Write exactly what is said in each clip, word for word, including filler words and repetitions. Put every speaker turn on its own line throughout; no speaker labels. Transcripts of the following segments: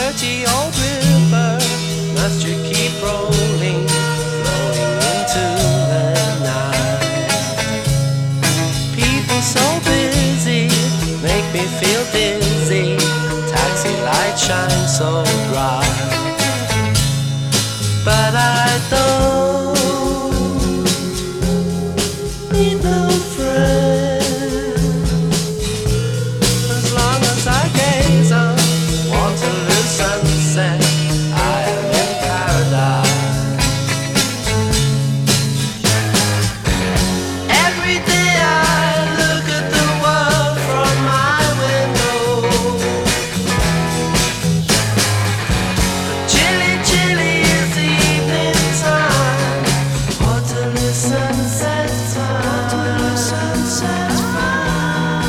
dirty old river, must you keep rolling, flowing into the night? People so busy make me feel dizzy, taxi lights shine so bright, but I don't need no friend. As long as I gaze on Waterloo sunset, I am in paradise. Every day I look at the world from my window. Chilly, chilly is the evening time. Waterloo sunset time. Waterloo sunset time.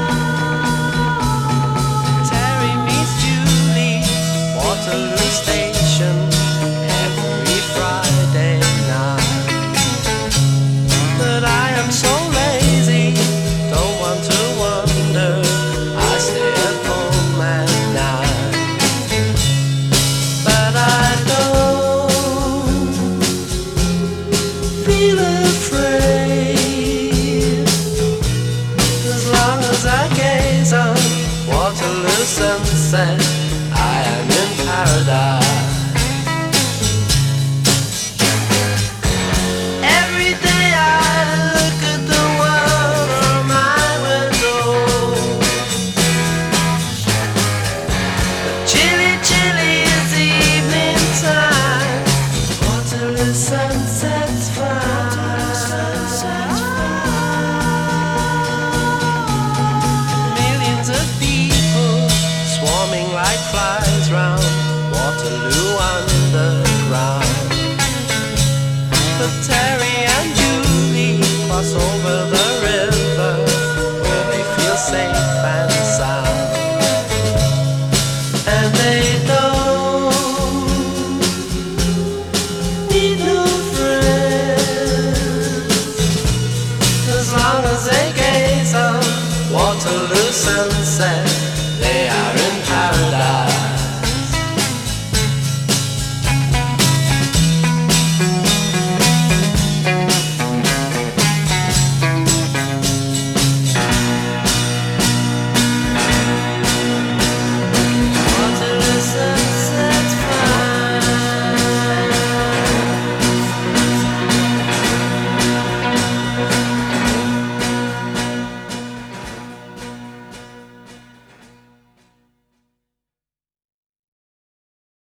Terry meets Julie, Waterloo Station, every Friday night. But I am so lazy, don't want to wander, I stay at home at night. But I don't feel afraid, as long as I gaze on Waterloo sunset, I am in paradise. Every day I look at the world from my window. Chilly, chilly is the evening time. Waterloo sunset's fine. Millions of people swarming like flies round Waterloo underground. But Terry and Julie cross over the river where they feel safe and sound. And they don't need no friends, as long as they gaze on Waterloo sunset, they are